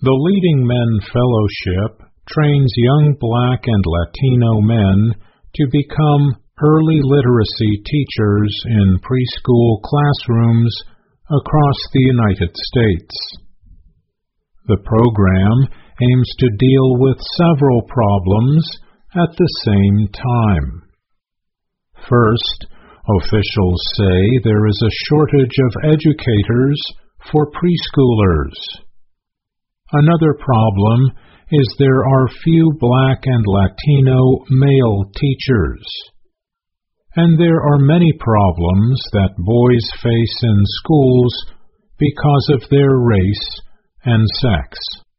The Leading Men Fellowship trains young Black and Latino men to become early literacy teachers in preschool classrooms across the United States. The program aims to deal with several problems at the same time. First, officials say there is a shortage of educators for preschoolers. Another problem is there are few Black and Latino male teachers. And there are many problems that boys face in schools because of their race and sex.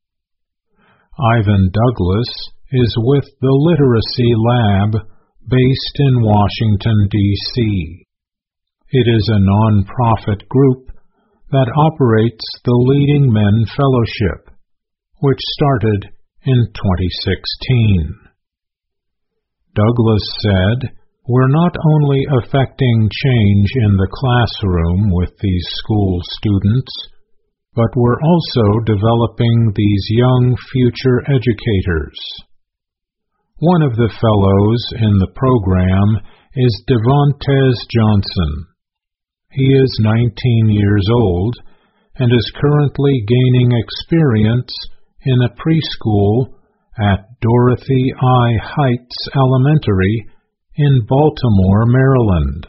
Ivan Douglas is with the Literacy Lab based in Washington, D.C. It is a non-profit group that operates the Leading Men Fellowship, which started in 2016. Douglas said, "We're not only affecting change in the classroom with these school students, but we're also developing these young future educators." One of the fellows in the program is Devontes Johnson. He is 19 years old and is currently gaining experience in a preschool at Dorothy I. Heights Elementary in Baltimore, Maryland.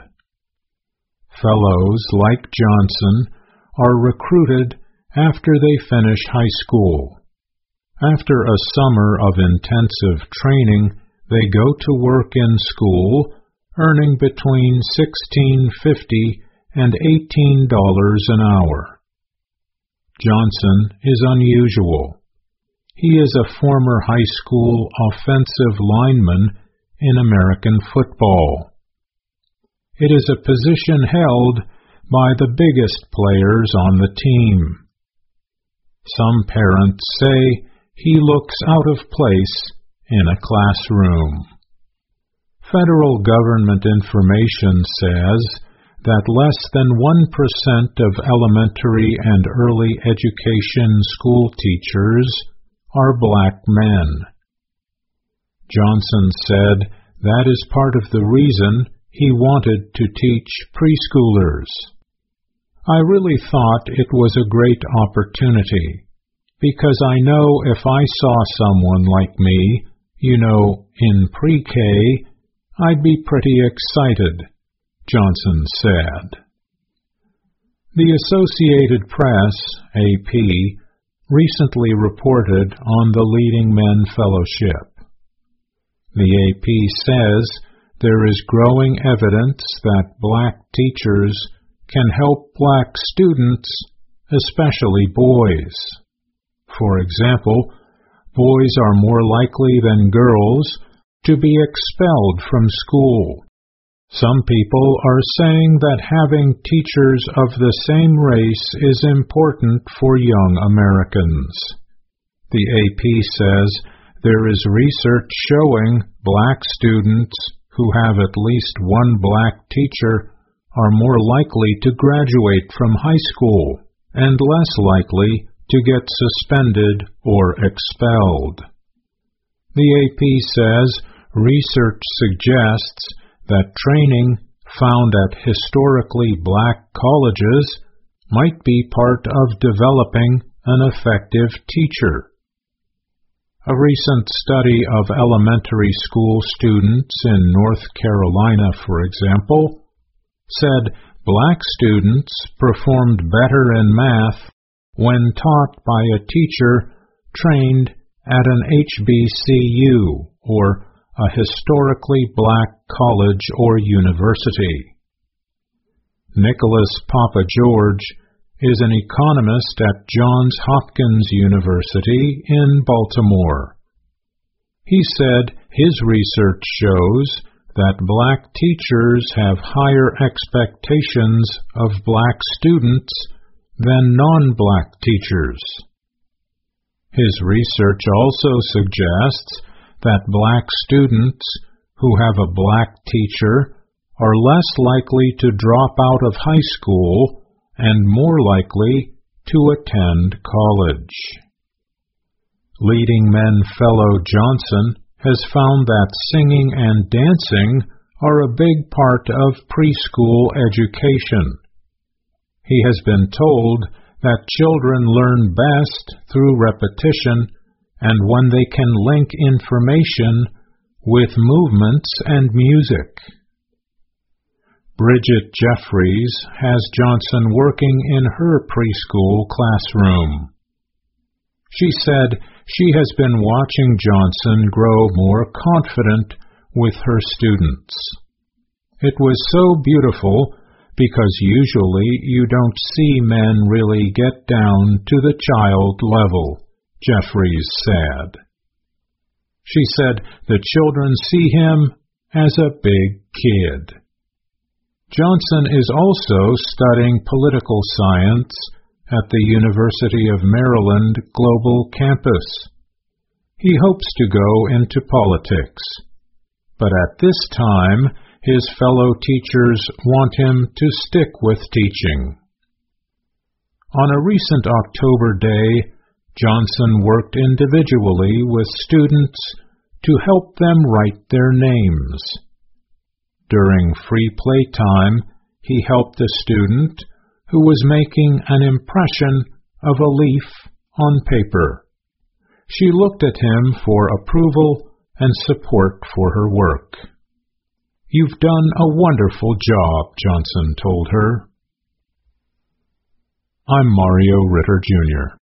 Fellows like Johnson are recruited after they finish high school. After a summer of intensive training, they go to work in school, earning between $16.50 and $18 an hour. Johnson is unusual. He is a former high school offensive lineman in American football. It is a position held by the biggest players on the team. Some parents say he looks out of place in a classroom. Federal government information says that less than 1% of elementary and early education school teachers are Black men. Johnson said that is part of the reason he wanted to teach preschoolers. "I really thought it was a great opportunity, because I know if I saw someone like me, in pre-K, I'd be pretty excited," Johnson said. The Associated Press, AP, recently reported on the Leading Men Fellowship. The AP says there is growing evidence that Black teachers can help Black students, especially boys. For example, boys are more likely than girls to be expelled from school. Some people are saying that having teachers of the same race is important for young Americans. The AP says there is research showing Black students who have at least one Black teacher are more likely to graduate from high school and less likely to get suspended or expelled. The AP says research suggests that training found at historically Black colleges might be part of developing an effective teacher. A recent study of elementary school students in North Carolina, for example, said Black students performed better in math when taught by a teacher trained at an HBCU, or a historically Black college or university. Nicholas Papageorge is an economist at Johns Hopkins University in Baltimore. He said his research shows that Black teachers have higher expectations of Black students than non-Black teachers. His research also suggests that Black students who have a Black teacher are less likely to drop out of high school and more likely to attend college. Leading Men fellow Johnson has found that singing and dancing are a big part of preschool education. He has been told that children learn best through repetition and when they can link information with movements and music. Bridget Jeffries has Johnson working in her preschool classroom. She said she has been watching Johnson grow more confident with her students. It was so beautiful because usually you don't see men really get down to the child level, Jeffries said. She said the children see him as a big kid. Johnson is also studying political science at the University of Maryland Global Campus. He hopes to go into politics, but at this time his fellow teachers want him to stick with teaching. On a recent October day, Johnson worked individually with students to help them write their names. During free playtime, he helped a student who was making an impression of a leaf on paper. She looked at him for approval and support for her work. "You've done a wonderful job," Johnson told her. I'm Mario Ritter, Jr.